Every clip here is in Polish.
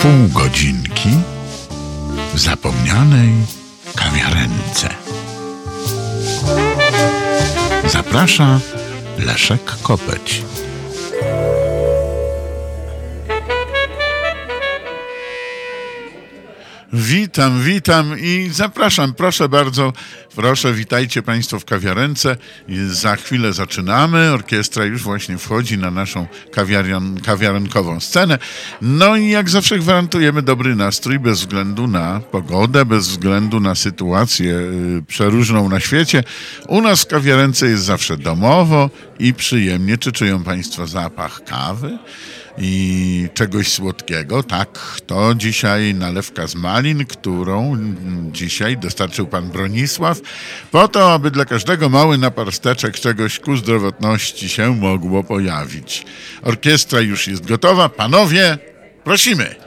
pół godzinki w zapomnianej kawiarence. Zaprasza Leszek Kopeć. Witam i zapraszam, proszę bardzo, proszę, witajcie Państwo w kawiarence. Za chwilę zaczynamy, orkiestra już właśnie wchodzi na naszą kawiarenkową scenę. No i jak zawsze gwarantujemy dobry nastrój bez względu na pogodę, bez względu na sytuację przeróżną na świecie. U nas w kawiarence jest zawsze domowo i przyjemnie. Czy czują Państwo zapach kawy i czegoś słodkiego? Tak, to dzisiaj nalewka z malin, którą dzisiaj dostarczył pan Bronisław, po to, aby dla każdego mały naparsteczek czegoś ku zdrowotności się mogło pojawić. Orkiestra już jest gotowa. Panowie, prosimy!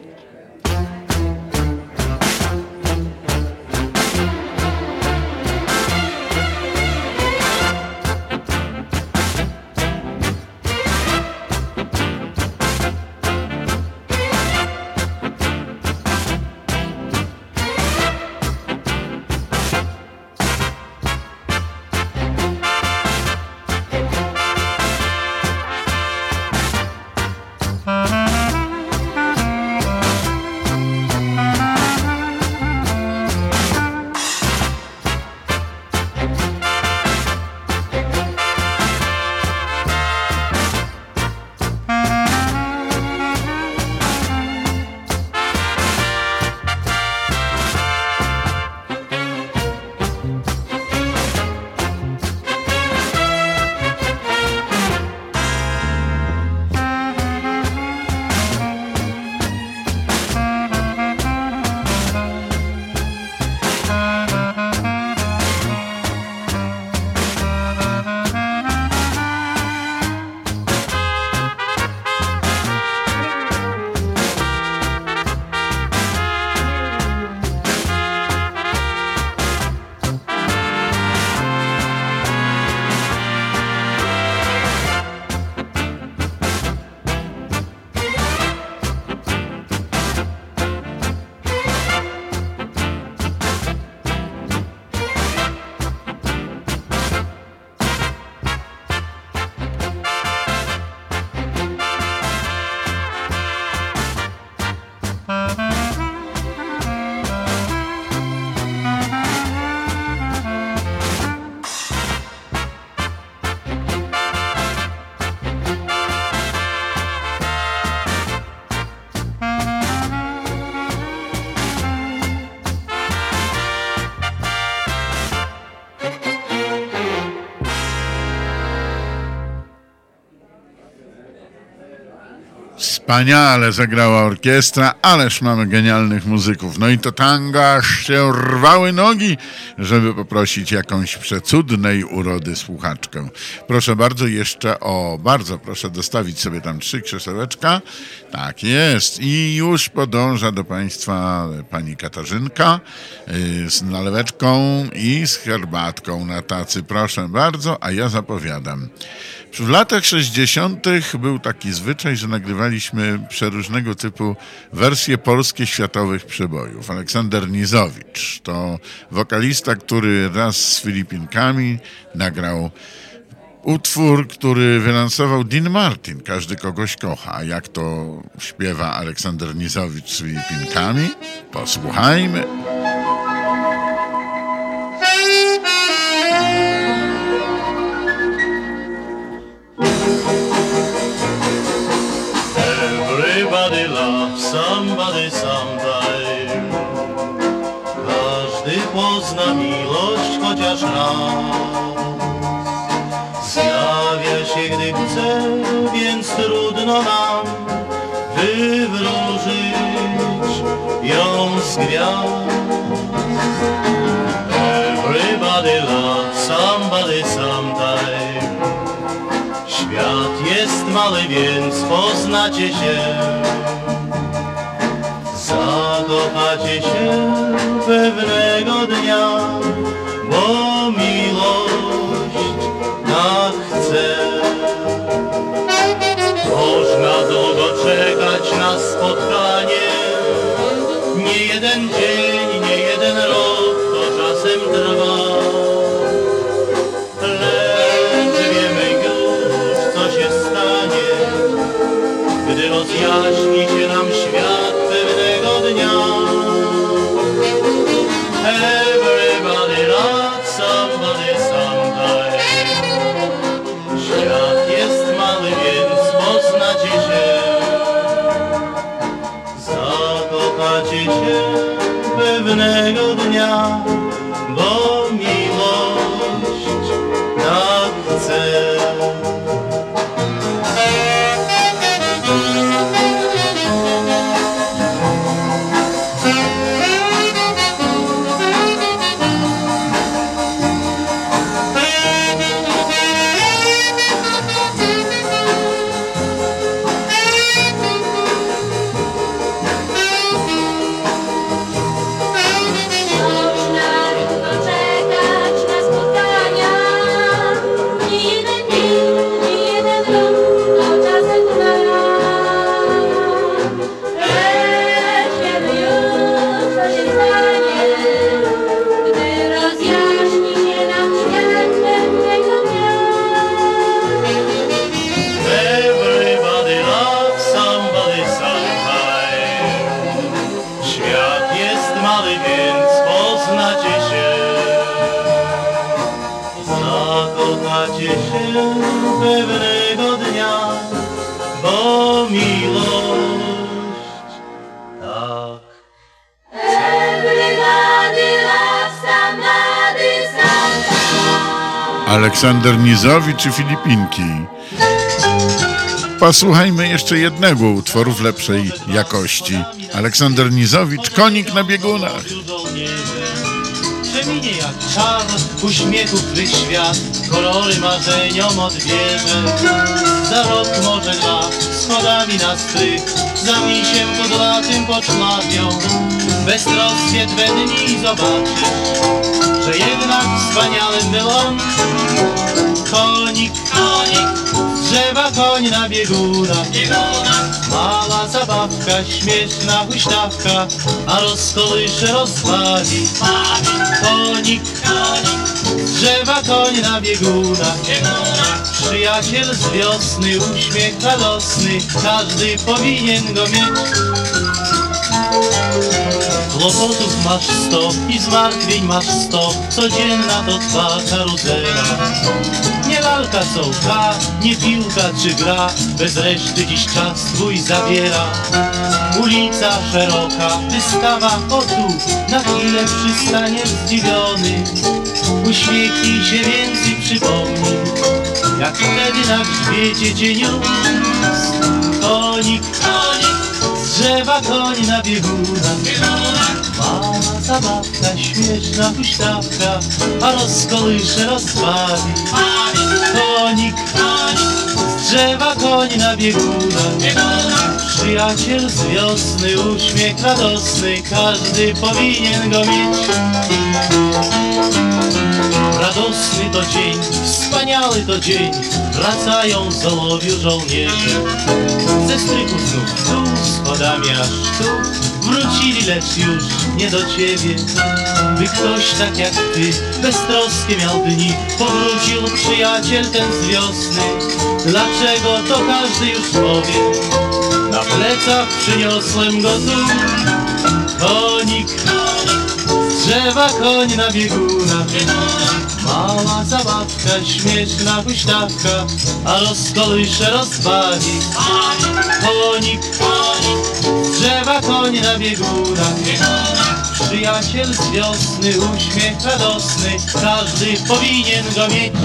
Wspaniale zagrała orkiestra, ależ mamy genialnych muzyków. No i to tanga się rwały nogi, żeby poprosić jakąś przecudnej urody słuchaczkę. Proszę bardzo, bardzo proszę dostawić sobie tam 3 krzesełeczka. Tak jest. I już podąża do Państwa pani Katarzynka z naleweczką i z herbatką na tacy. Proszę bardzo, a ja zapowiadam. W latach 60. był taki zwyczaj, że nagrywaliśmy przeróżnego typu wersje polskie światowych przebojów. Aleksander Nizowicz to wokalista, który wraz z Filipinkami nagrał utwór, który wylansował Dean Martin. Każdy kogoś kocha. A jak to śpiewa Aleksander Nizowicz z Filipinkami? Posłuchajmy. Everybody loves somebody sometime. Każdy pozna miłość chociaż raz. Zjawia się gdy chce, więc trudno nam wywróżyć ją z gwiazd. Everybody loves somebody sometime. Świat jest mały, więc poznacie się. Zakochacie się pewnego dnia, bo miłość tak chce. Można długo czekać na spotkanie, rozjaśni się nam świat pewnego dnia. Everybody loves somebody sometime. Świat jest mały, więc poznacie się, zakochacie się pewnego dnia, bo miłość tak chce. Zakochacie się pewnego dnia, bo miłość tak. Everybody loves somebody sometime. Aleksander Nizowicz i Filipinki. Posłuchajmy jeszcze jednego utworu w lepszej jakości. Aleksander Nizowicz, Konik na biegunach. Przeminie jak czar uśmiechu twych świat, kolory marzeniom odbierze. Za rok, może dwa, schodami na strych, za misiem kudłatym poczmawią. Beztroskie twe dni zobaczysz, że jednak wspaniałym był on. Konik, konik, z drzewa koń na biegunach. Mała zabawka, śmieszna huśtawka, a rozkołysze rozbawi. Konik, konik, z drzewa koń na biegunach. Przyjaciel z wiosny, uśmiech radosny, każdy powinien go mieć. Kłopotów masz sto i zmartwień masz sto, codzienna to twa karuzela. Nie lalka co łka, nie piłka czy gra, bez reszty dziś czas twój zabiera. Ulica szeroka, wystawa o tu, na chwilę przystaniesz zdziwiony. Uśmiechnij się więcej, przypomnij, jak wtedy na grzbiecie cię niósł. Konik, konik, z drzewa koń na biegunach. Mała zabawka, śmieszna huśtawka, a rozkołysze rozbawi. Konik, konik, z drzewa koń na biegunach. Przyjaciel z wiosny, uśmiech radosny, każdy powinien go mieć. Radosny to dzień, wspaniały to dzień, wracają z ołowiu żołnierze. Ze strychu znów tu, schodami aż tu, wrócili, lecz już nie do ciebie. By ktoś tak jak ty, beztroskie miał dni, powrócił przyjaciel ten z wiosny. Dlaczego to każdy już powie, na plecach przyniosłem go tu. Konik, z drzewa koń na biegunach. Mała zabawka, śmieszna huśtawka, a rozkołysze rozbawi. Konik, z drzewa koń na biegunach. Przyjaciel z wiosny, uśmiech radosny, każdy powinien go mieć.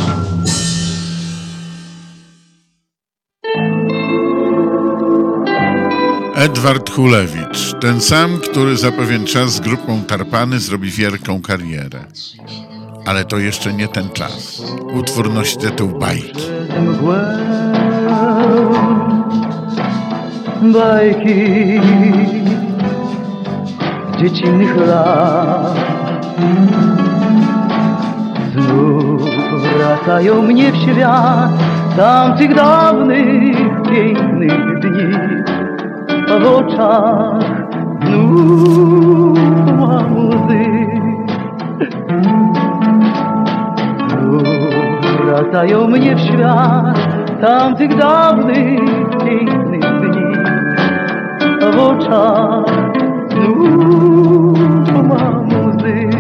Edward Hulewicz, ten sam, który za pewien czas z grupą Tarpany zrobi wielką karierę. Ale to jeszcze nie ten czas. Utwór nosi tytuł Bajki. Bajki z dziecinnych lat znów wracają mnie w świat tamtych dawnych, pięknych dni, a w oczach znów łzy. Wracają mnie w świat tamtych dawnych, pięknych dni, w oczach znów mam łzy.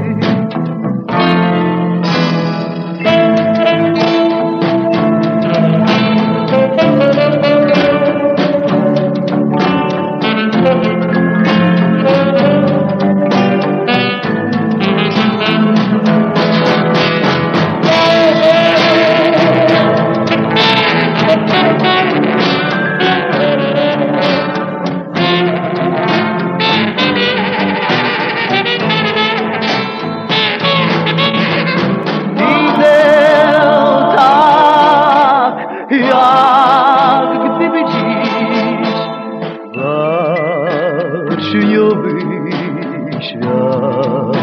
Jak gdyby dziś baśniowy świat.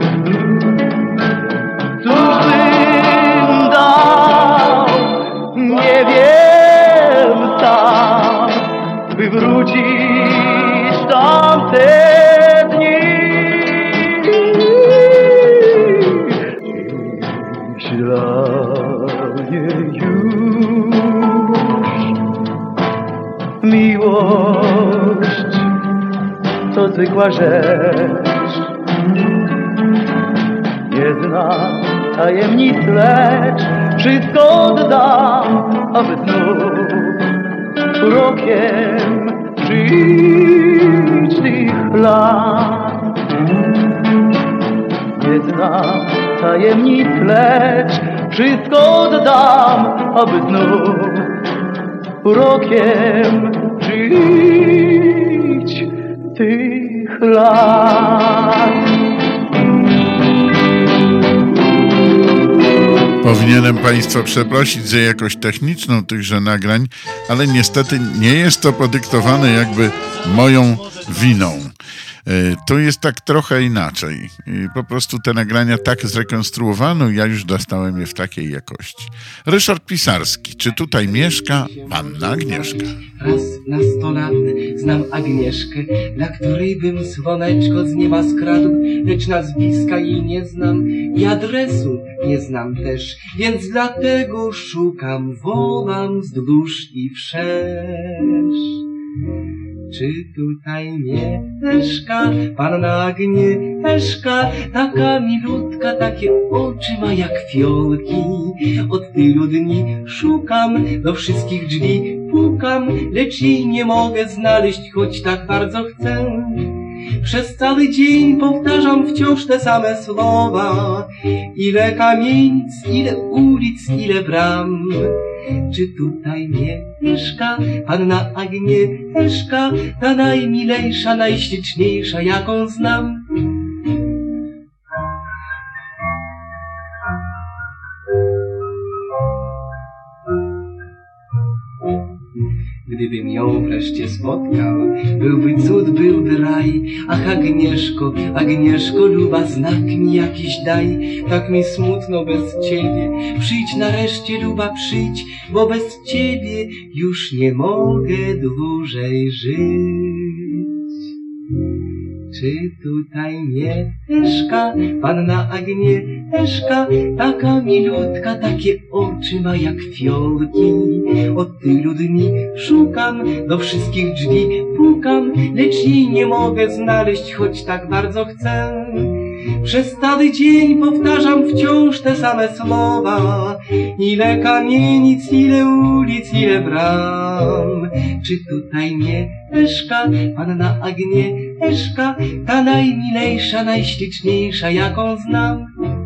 Cóż bym dał, nie wiem sam, by wrócić w tamte dni. Dziś dla mnie już miłość to zwykła rzecz. Nie znam tajemnic, lecz wszystko oddam, aby znów rokiem żyć tych lat. Nie znam tajemnic, lecz wszystko oddam, aby znów rokiem żyć tych lat. Powinienem Państwa przeprosić za jakość techniczną tychże nagrań, ale niestety nie jest to podyktowane jakby moją winą. To jest tak trochę inaczej. Po prostu te nagrania tak zrekonstruowano, ja już dostałem je w takiej jakości. Ryszard Pisarski. Czy tutaj mieszka panna Agnieszka? Raz na 100 lat znam Agnieszkę, dla której bym słoneczko z nieba skradł, lecz nazwiska jej nie znam i adresu nie znam też, więc dlatego szukam, wołam wzdłuż i wszerz. Czy tutaj mieszka panna Agnieszka, taka milutka, takie oczy ma jak fiolki? Od tylu dni szukam, do wszystkich drzwi pukam, lecz jej nie mogę znaleźć, choć tak bardzo chcę. Przez cały dzień powtarzam wciąż te same słowa. Ile kamienic, ile ulic, ile bram. Czy tutaj mieszka panna Agnieszka, ta najmilejsza, najśliczniejsza, jaką znam? Gdybym ją wreszcie spotkał, byłby cud, byłby raj. Ach, Agnieszko, Agnieszko, luba, znak mi jakiś daj. Tak mi smutno bez ciebie, przyjdź nareszcie, luba, przyjdź, bo bez ciebie już nie mogę dłużej żyć. Czy tutaj mieszka panna Agnieszka, taka milutka, takie oczy ma jak fiolki? Od tylu dni szukam, do wszystkich drzwi pukam, lecz jej nie mogę znaleźć, choć tak bardzo chcę. Przez cały dzień powtarzam wciąż te same słowa. Ile kamienic, ile ulic, ile bram. Czy tutaj mieszka panna Agnieszka, ta najmilejsza, najśliczniejsza, jaką znam?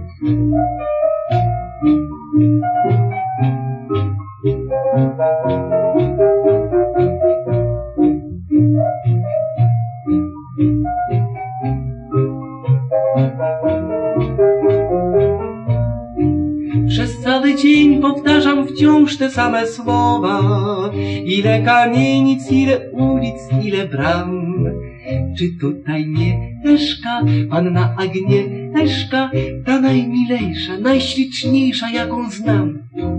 Przez cały dzień powtarzam wciąż te same słowa. Ile kamienic, ile ulic, ile bram. Czy tutaj mieszka panna Agnieszka, ta najmilejsza, najśliczniejsza, jaką znam?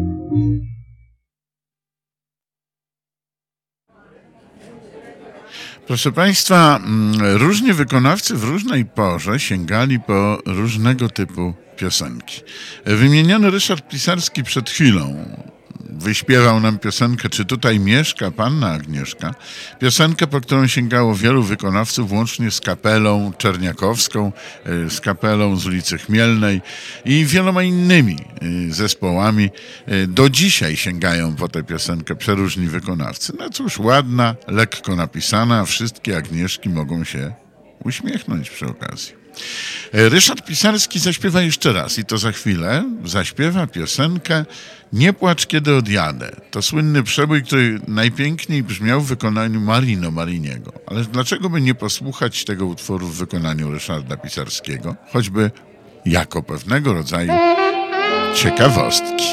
Proszę Państwa, różni wykonawcy w różnej porze sięgali po różnego typu piosenki. Wymieniony Ryszard Pisarski przed chwilą wyśpiewał nam piosenkę Czy tutaj mieszka panna Agnieszka? Piosenkę, po którą sięgało wielu wykonawców, łącznie z kapelą czerniakowską, z kapelą z ulicy Chmielnej i wieloma innymi zespołami. Do dzisiaj sięgają po tę piosenkę przeróżni wykonawcy. No cóż, ładna, lekko napisana, a wszystkie Agnieszki mogą się uśmiechnąć przy okazji. Ryszard Pisarski zaśpiewa jeszcze raz i to za chwilę. Zaśpiewa piosenkę Nie płacz, kiedy odjadę. To słynny przebój, który najpiękniej brzmiał w wykonaniu Marino Mariniego. Ale dlaczego by nie posłuchać tego utworu w wykonaniu Ryszarda Pisarskiego? Choćby jako pewnego rodzaju ciekawostki.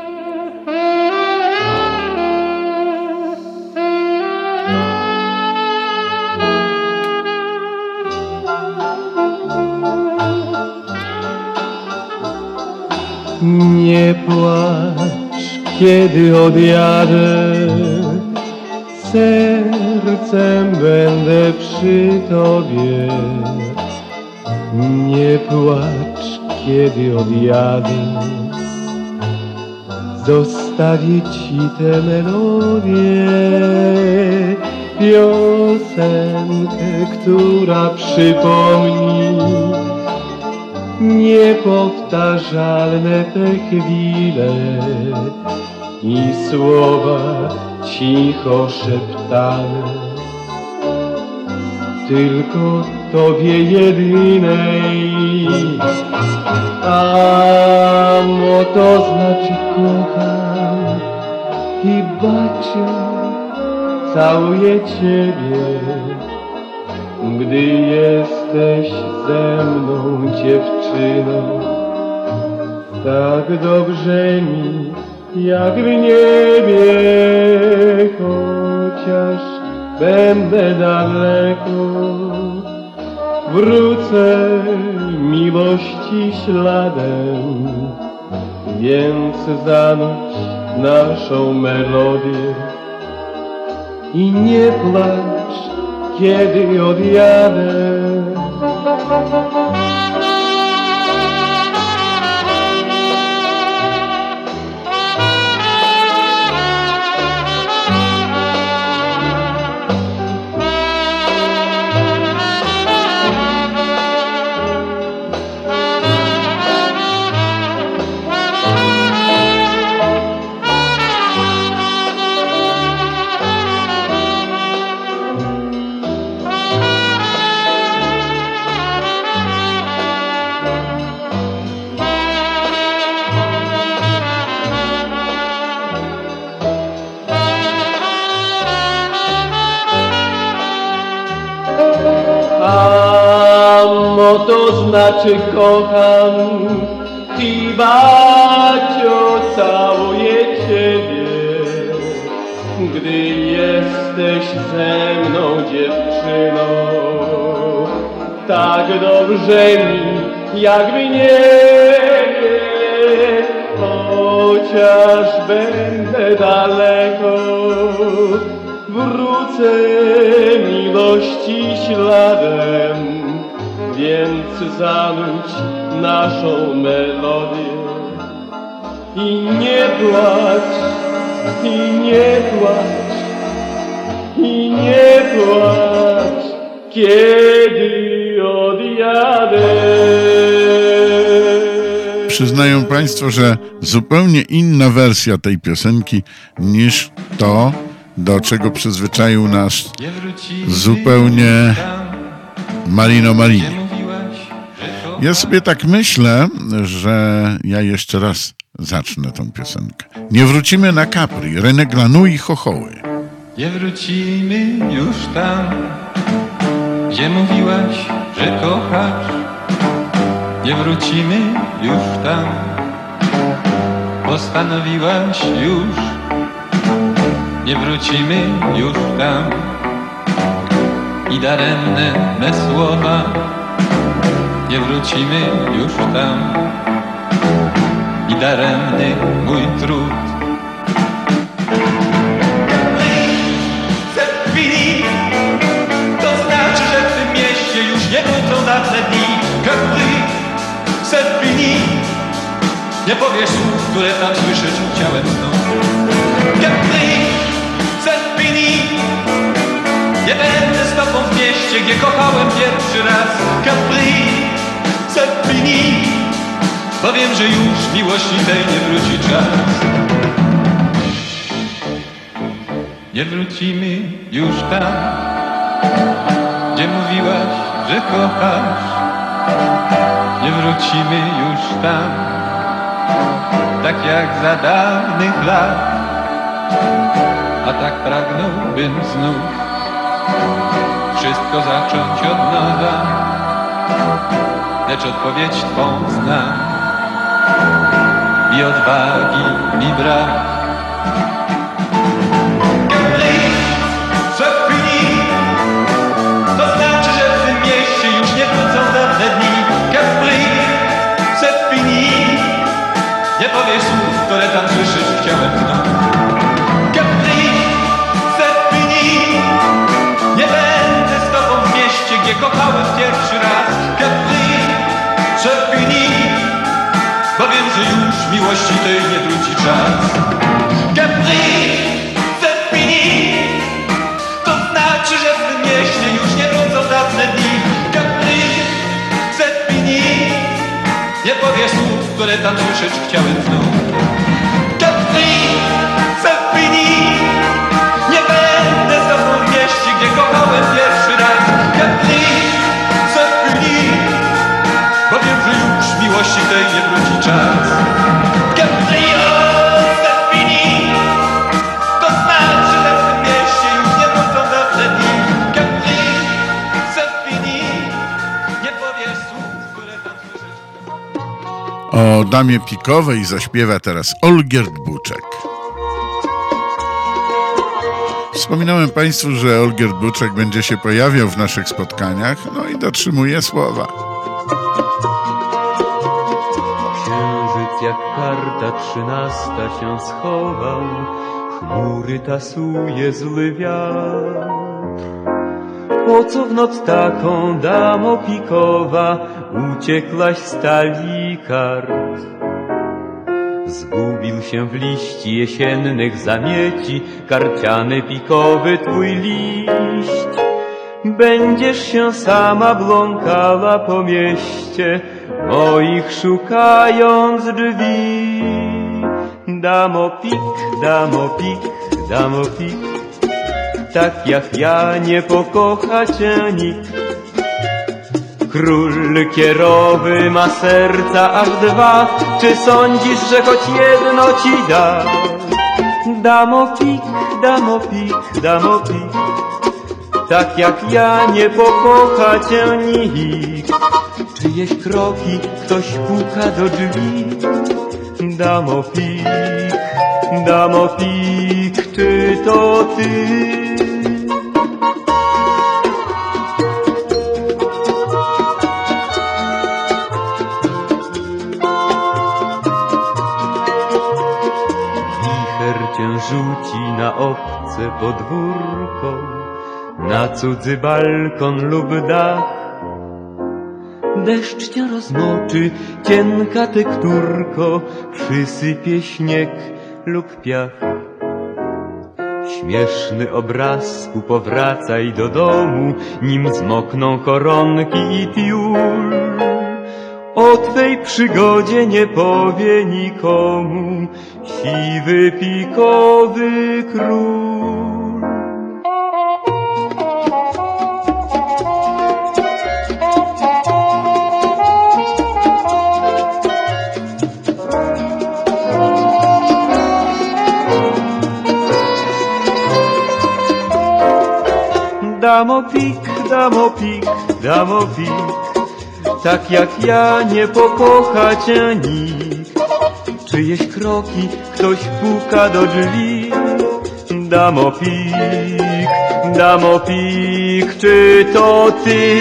Nie płacz, kiedy odjadę, sercem będę przy tobie. Nie płacz, kiedy odjadę, zostawię ci tę melodię, piosenkę, która przypomni niepowtarzalne te chwile i słowa cicho szeptane tylko tobie jedynej. Amo to znaczy kocham i bacio całuję ciebie, gdy jesteś ze mną, dziewczyno. Tak dobrze mi jak w niebie, chociaż będę daleko. Wrócę miłości śladem, więc zanuć naszą melodię i nie płacz, kiedy odjadę. Amo to znaczy kocham i bacio całuję ciebie, gdy jesteś ze mną, dziewczyno. Tak dobrze mi jak w niebie, chociaż będę daleko. Wrócę miłości śladem, więc zanuć naszą melodię i nie płacz, i nie płacz, i nie płacz, kiedy odjadę. Przyznają Państwo, że zupełnie inna wersja tej piosenki niż to, do czego przyzwyczaił nas zupełnie Marino Marini. Ja sobie tak myślę, że ja jeszcze raz zacznę tą piosenkę. Nie wrócimy na Capri, René Glanouille i Chochoły. Nie wrócimy już tam, gdzie mówiłaś, że kochasz. Nie wrócimy już tam, postanowiłaś już. Nie wrócimy już tam i daremne me słowa. Nie wrócimy już tam i daremny mój trud. To znaczy, że w tym mieście już nie wrócą dawne dni. C'est fini. Nie powie słów, które tam słyszeć chciałem znów. Capri, c'est fini. Nie będę z tobą w mieście, gdzie kochałem pierwszy raz. Capri, c'est fini. Bo wiem, że już miłości tej nie wróci czas. Nie wrócimy już tam, gdzie mówiłaś, że kochasz. Nie wrócimy już tam, tak jak za dawnych lat. A tak pragnąłbym znów wszystko zacząć od nowa, lecz odpowiedź twą znam i odwagi mi brak. Capri, c'est fini. To znaczy, że w tym mieście już nie wrócą dawne dni. Capri, c'est fini. Nie powiesz słów, które tam słyszeć chciałem znów. Capri, c'est fini. Nie będę z tobą w mieście, gdzie kochałem pierwszy raz. Capri, c'est fini. Bo wiem, że już miłości tej nie wróci czas. Capri, c'est fini. To znaczy, że w tym mieście już nie wrócą dawne dni. Capri, c'est fini. Nie powie słów, które tam słyszeć chciałem znów. Capri, c'est fini. Nie będę z tobą w mieście, gdzie kochałem pierwszy raz. Capri, c'est fini. Bo wiem, że już miłości tej nie wróci czas. Capri, c'est fini. To znaczy, że w tym mieście już nie wrócą dawne dni. Capri, c'est fini. Nie powiesz słów, które tam słyszeć. O damie pikowej zaśpiewa teraz Olgierd Buczek. Wspominałem Państwu, że Olgierd Buczek będzie się pojawiał w naszych spotkaniach, no i dotrzymuje słowa. Księżyc jak karta 13 się schował, chmury tasuje zły wiatr. Po co w noc taką, damo pikowa, uciekłaś z talii kart? Zgubił się w liści jesiennych zamieci karciany pikowy twój liść. Będziesz się sama bląkała po mieście, moich szukając drzwi. Damo pik, damo pik, damo pik, tak jak ja nie pokocha cię nikt. Król kierowy ma serca aż 2, czy sądzisz, że choć jedno ci da? Damo pik, damo pik, damo pik, tak jak ja nie pokocha cię nikt. Czyjeś kroki, ktoś puka do drzwi. Damo pik, czy to ty? Rzuci na obce podwórko, na cudzy balkon lub dach. Deszcz cię rozmoczy, cienka tekturko, przysypie śnieg lub piach. Śmieszny obrazku, powracaj do domu, nim zmokną koronki i tiul. O twej przygodzie nie powie nikomu siwy pikowy król. Damo pik, damo pik, damo pik, tak jak ja nie pokocha cię nikt. Czyjeś kroki, ktoś puka do drzwi. Damo pik, czy to ty?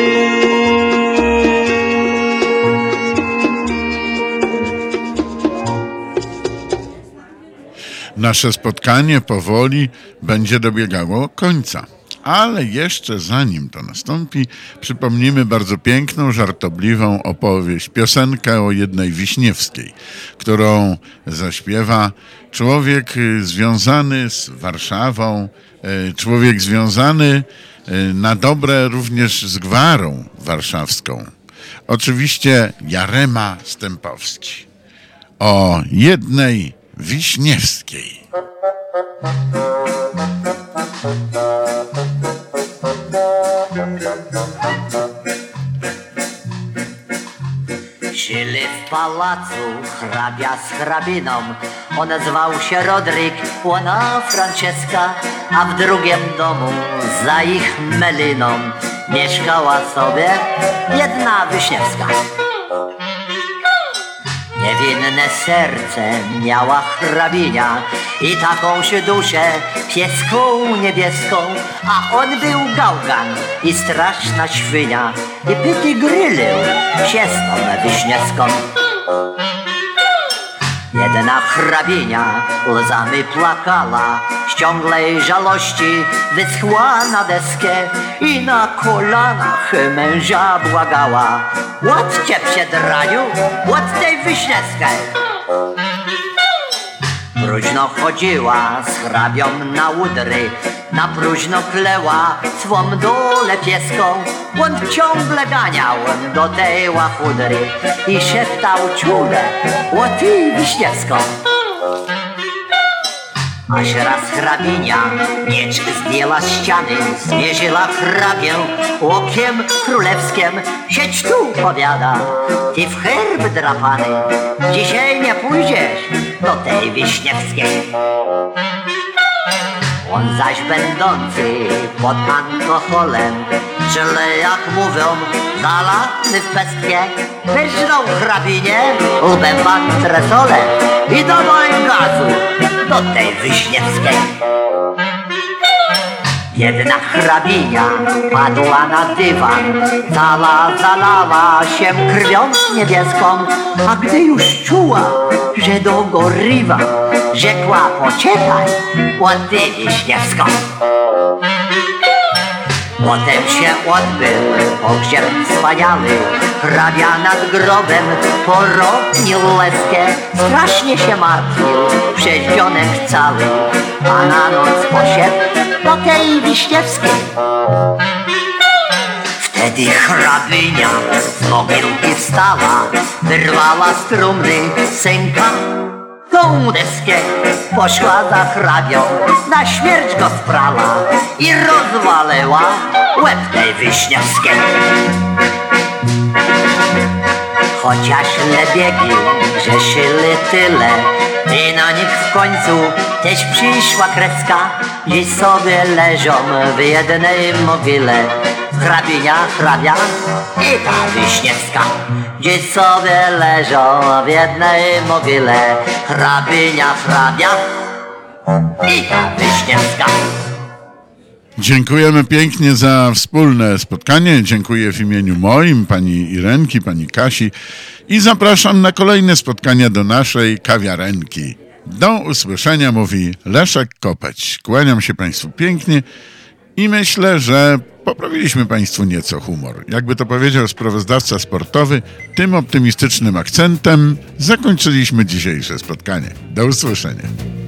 Nasze spotkanie powoli będzie dobiegało końca. Ale jeszcze zanim to nastąpi, przypomnimy bardzo piękną, żartobliwą opowieść, piosenkę o jednej Wiśniewskiej, którą zaśpiewa człowiek związany z Warszawą, człowiek związany na dobre również z gwarą warszawską. Oczywiście Jarema Stępowski. O jednej Wiśniewskiej. Żyli w pałacu hrabia z hrabiną. On zwał się Rodryk, ona Franceska, a w drugim domu za ich meliną mieszkała sobie jedna Wiśniewska. Niewinne serce miała hrabinia i taką się duszę pieską niebieską, a on był gałgan i straszna świnia i pyty grylił się z tą Wiśniewską. Jedna hrabinia łzami płakała, z ciągłej żałości wyschła na deskę i na kolanach męża błagała: ład cię, Przedraniu, ład tej Wiśniewskiej. Próżno chodziła z hrabią na łudry, na próżno kleła swą dolę pieską. On ciągle ganiał do tej łachudry i szeptał ciule o ty Wiśniewską. Aż raz hrabinia miecz zdjęła z ściany, zmierzyła hrabię okiem królewskim. Siedź tu, powiada, ty w herb drapany, dzisiaj nie pójdziesz do tej Wiśniewskiej. On zaś będący pod alkoholem, czyli jak mówią, zalany w pestkę, wyrżnął hrabinię łbem w antresolę i dawaj gazu do tej Wiśniewskiej. Jedna hrabinia padła na dywan, cała zalała się krwią niebieską, a gdy już czuła, że dogorliwa, rzekła: poczekaj, ładnie Wiśniewską. Potem się odbył pogrzeb wspaniały, hrabia nad grobem poronił łezkę. Strasznie się martwił przeździonek cały, a na noc poszedł do tej Wiśniewskiej. Wtedy hrabinia z mogilki wstała, wyrwała z trumny synka tą deskę, poszła za hrabią, na śmierć go sprala i rozwaliła łeb tej Wiśniewskiej. Chociaż lebiegi grzeszyli tyle i na nich w końcu też przyszła kreska, dziś sobie leżą w jednej mogile hrabia i ta Wiśniewska. Dziś sobie leżą w jednej mogile hrabia i ta Wiśniewska. Dziękujemy pięknie za wspólne spotkanie. Dziękuję w imieniu moim, pani Irenki, pani Kasi i zapraszam na kolejne spotkania do naszej kawiarenki. Do usłyszenia, mówi Leszek Kopeć. Kłaniam się państwu pięknie i myślę, że poprawiliśmy państwu nieco humor. Jakby to powiedział sprawozdawca sportowy, tym optymistycznym akcentem zakończyliśmy dzisiejsze spotkanie. Do usłyszenia.